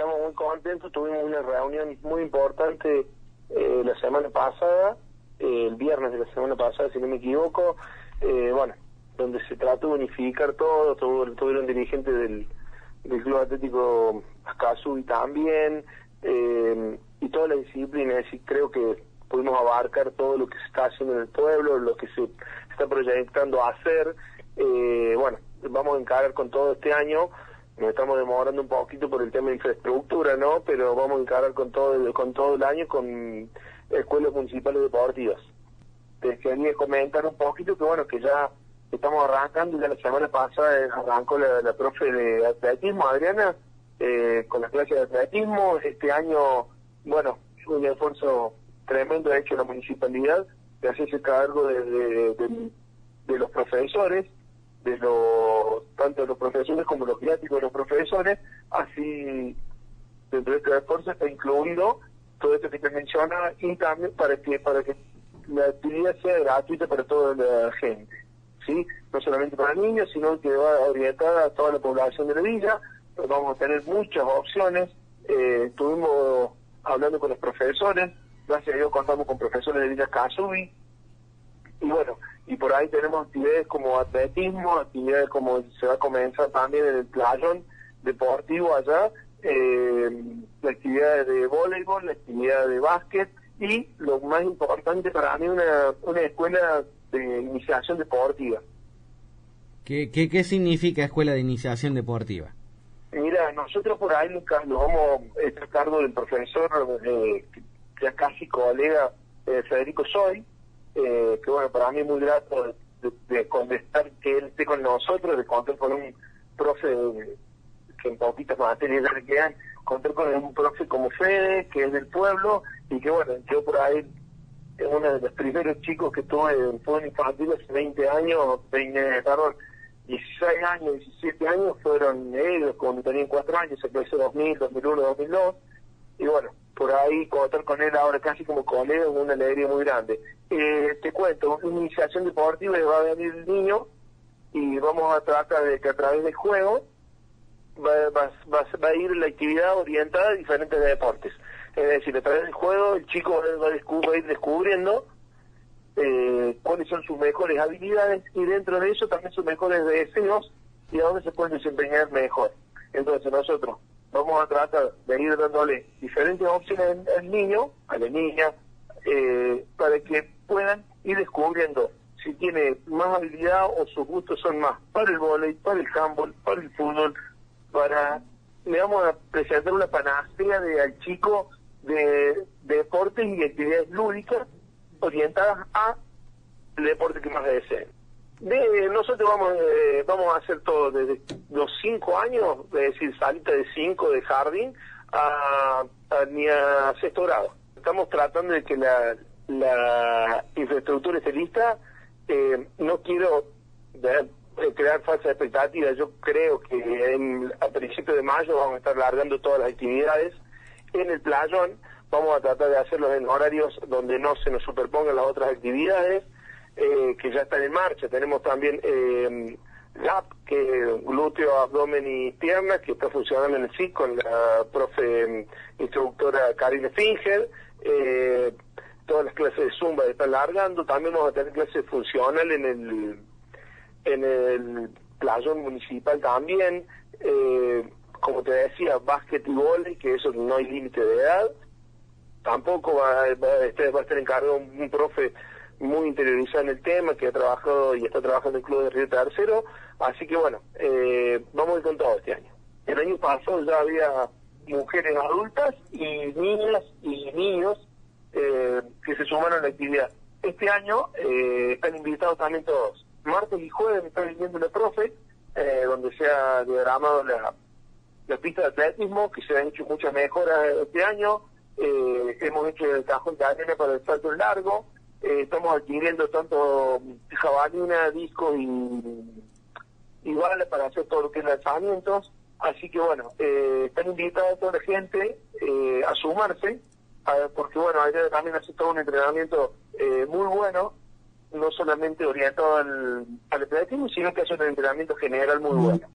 estamos muy contentos. Tuvimos una reunión muy importante la semana pasada, el viernes de la semana pasada, si no me equivoco, bueno, donde se trató de unificar todo. Tuvieron dirigentes del Club Atlético Ascasubi también, y toda la disciplina. Es decir, creo que pudimos abarcar todo lo que se está haciendo en el pueblo, lo que se está proyectando a hacer. Bueno, vamos a encarar con todo este año. Nos estamos demorando un poquito por el tema de infraestructura, ¿no? Pero vamos a encarar con todo el año con escuelas municipales deportivas. Te quería comentar un poquito que, bueno, que ya estamos arrancando. Ya la semana pasada arrancó la profe de atletismo, Adriana, con la clase de atletismo. Este año, bueno, un esfuerzo tremendo ha hecho la municipalidad de hacerse cargo de los profesores, tanto de los profesores como los viáticos de los profesores. Así, dentro de este esfuerzo está incluido todo esto que te menciona, y también para que la actividad sea gratuita para toda la gente, ¿sí? No solamente para niños, sino que va orientada a toda la población de la villa. Vamos a tener muchas opciones. Estuvimos hablando con los profesores, gracias a Dios contamos con profesores de Villa Ascasubi, y bueno, y por ahí tenemos actividades como atletismo, actividades como se va a comenzar también en el playón deportivo allá, la actividad de voleibol, la actividad de básquet, y lo más importante para mí, una escuela de iniciación deportiva. ¿Qué significa escuela de iniciación deportiva? Mira, nosotros por ahí nos vamos a estar cargo del profesor, ya casi colega, Federico Soy, que bueno, para mí es muy grato de contestar que él esté con nosotros, de contar con un profe que en poquitas materias ya le quedan, contar con un profe como Fede, que es del pueblo, y que bueno, yo por ahí es uno de los primeros chicos que tuve en fútbol infantil hace 20 años, 16 años, 17 años, fueron ellos cuando tenían 4 años, se creció 2000, 2001, 2002, y bueno, por ahí contar con él ahora casi como colega es una alegría muy grande. Te cuento, una iniciación deportiva, va a venir el niño y vamos a tratar de que a través del juego va a ir la actividad orientada a diferentes deportes. Es decir, a través del juego el chico va a ir descubriendo cuáles son sus mejores habilidades, y dentro de eso también sus mejores deseos y a dónde se pueden desempeñar mejor. Entonces nosotros vamos a tratar de ir dándole diferentes opciones al niño, a la niña, para que puedan ir descubriendo si tiene más habilidad o sus gustos son más para el vóley, para el handball, para el fútbol. Le vamos a presentar una panacea al chico de deportes y actividades lúdicas orientadas a el deporte que más deseen. Nosotros vamos a hacer todo desde los 5 años, es decir, salita de 5 de jardín ni a sexto grado. Estamos tratando de que la infraestructura esté lista. No quiero crear falsas expectativas. Yo creo que a principios de mayo vamos a estar largando todas las actividades en el playón. Vamos a tratar de hacerlos en horarios donde no se nos superpongan las otras actividades que ya están en marcha. Tenemos también GAP, que es glúteo, abdomen y piernas, que está funcionando en el SIC con la profe instructora Karine Finger. Todas las clases de Zumba están largando. También vamos a tener clases funcionales en el playón municipal también. Como te decía, básquet y vóley, que eso no hay límite de edad. Tampoco va a estar encargado un profe muy interiorizado en el tema, que ha trabajado y está trabajando en el Club de Río Tercero. Así que bueno, vamos a ir con todo este año. El año pasado ya había mujeres adultas y niñas y niños que se sumaron a la actividad. Este año están invitados también todos. Martes y jueves me está viniendo la profe, donde se ha diagramado la pista de atletismo, que se han hecho muchas mejoras este año. Hemos hecho el cajón de arena para el salto en largo. Estamos adquiriendo tanto jabalina, discos y balas para hacer todo lo que es lanzamientos. Así que bueno, están invitados toda la gente a sumarse, porque bueno, allá también hace todo un entrenamiento muy bueno, no solamente orientado al atletismo, sino que hace un entrenamiento general muy bueno.